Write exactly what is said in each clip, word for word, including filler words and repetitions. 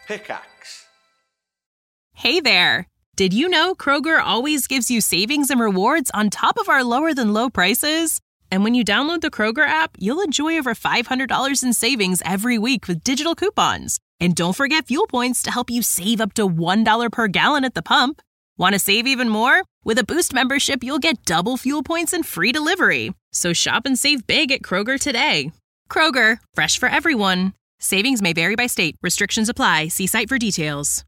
Pickaxe. Hey there! Did you know Kroger always gives you savings and rewards on top of our lower-than-low prices? And when you download the Kroger app, you'll enjoy over five hundred dollars in savings every week with digital coupons. And don't forget fuel points to help you save up to one dollar per gallon at the pump. Want to save even more? With a Boost membership, you'll get double fuel points and free delivery. So shop and save big at Kroger today. Kroger, fresh for everyone. Savings may vary by state. Restrictions apply. See site for details.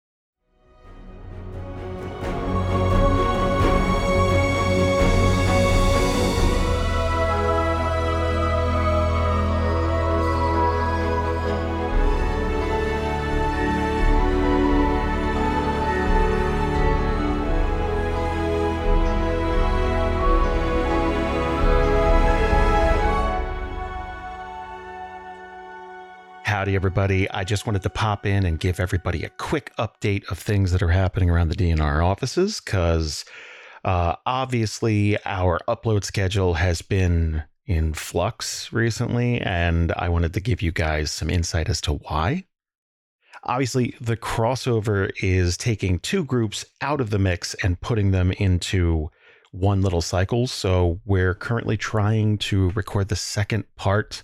Howdy, everybody. I just wanted to pop in and give everybody a quick update of things that are happening around the D N R offices, because uh, obviously our upload schedule has been in flux recently, and I wanted to give you guys some insight as to why. Obviously, the crossover is taking two groups out of the mix and putting them into one little cycle. So we're currently trying to record the second part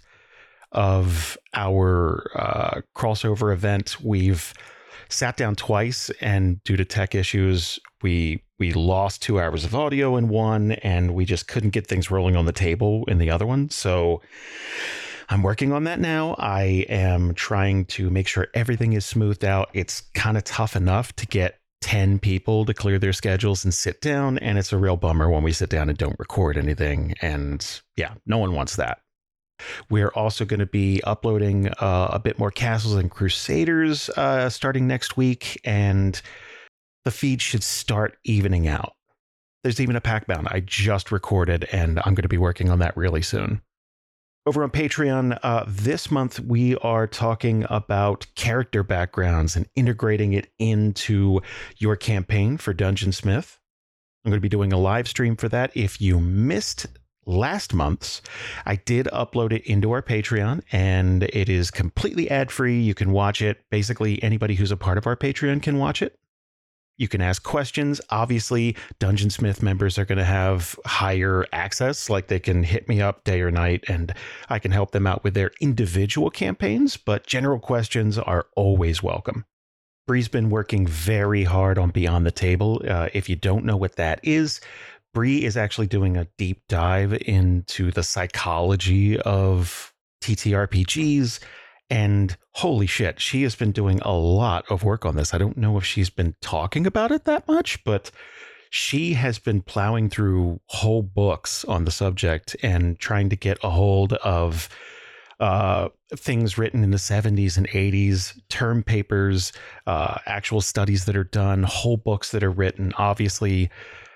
of our uh, crossover event. We've sat down twice, and due to tech issues, we we lost two hours of audio in one, and we just couldn't get things rolling on the table in the other one. So I'm working on that now. I am trying to make sure everything is smoothed out. It's kind of tough enough to get ten people to clear their schedules and sit down, and it's a real bummer when we sit down and don't record anything. And yeah, no one wants that. We're also going to be uploading uh, a bit more Castles and Crusaders uh, starting next week, and the feed should start evening out. There's even a pack bound I just recorded, and I'm going to be working on that really soon. Over on Patreon, uh, this month we are talking about character backgrounds and integrating it into your campaign for Dungeon Smith. I'm going to be doing a live stream for that. If you missed last month's, I did upload it into our Patreon, and it is completely ad-free. You can watch it. Basically, anybody who's a part of our Patreon can watch it. You can ask questions. Obviously, Dungeon Smith members are going to have higher access, like they can hit me up day or night, and I can help them out with their individual campaigns, but general questions are always welcome. Bree's been working very hard on Beyond the Table. Uh, if you don't know what that is, Bree is actually doing a deep dive into the psychology of T T R P Gs, and holy shit, she has been doing a lot of work on this. I don't know if she's been talking about it that much, but she has been plowing through whole books on the subject and trying to get a hold of uh, things written in the seventies and eighties, term papers, uh, actual studies that are done, whole books that are written. Obviously,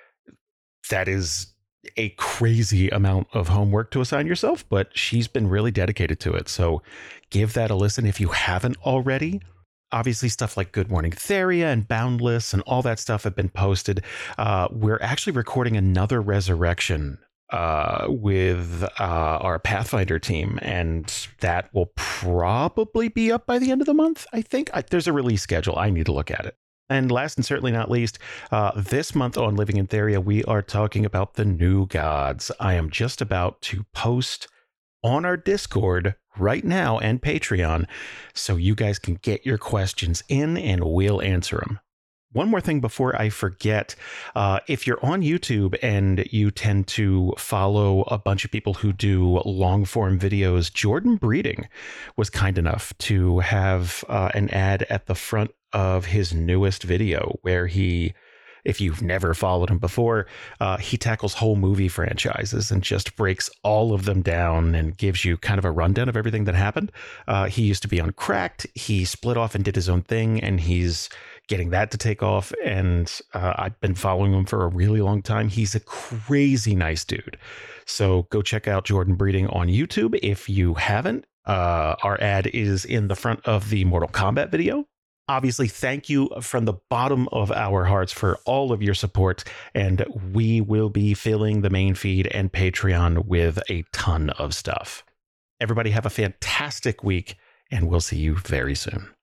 that is a crazy amount of homework to assign yourself, but she's been really dedicated to it. So give that a listen if you haven't already. Obviously, stuff like Good Morning Theria and Boundless and all that stuff have been posted. Uh, we're actually recording another Resurrection uh, with uh, our Pathfinder team, and that will probably be up by the end of the month, I think. I, there's a release schedule. I need to look at it. And last and certainly not least, uh, this month on Living in Theria, we are talking about the new gods. I am just about to post on our Discord right now and Patreon, so you guys can get your questions in and we'll answer them. One more thing before I forget, uh, if you're on YouTube and you tend to follow a bunch of people who do long form videos, Jordan Breeding was kind enough to have uh, an ad at the front of his newest video where he, if you've never followed him before, uh, he tackles whole movie franchises and just breaks all of them down and gives you kind of a rundown of everything that happened. Uh, he used to be on Cracked. He split off and did his own thing, and he's getting that to take off. And uh, I've been following him for a really long time. He's a crazy nice dude. So go check out Jordan Breeding on YouTube if you haven't. Uh, our ad is in the front of the Mortal Kombat video. Obviously, thank you from the bottom of our hearts for all of your support, and we will be filling the main feed and Patreon with a ton of stuff. Everybody have a fantastic week, and we'll see you very soon.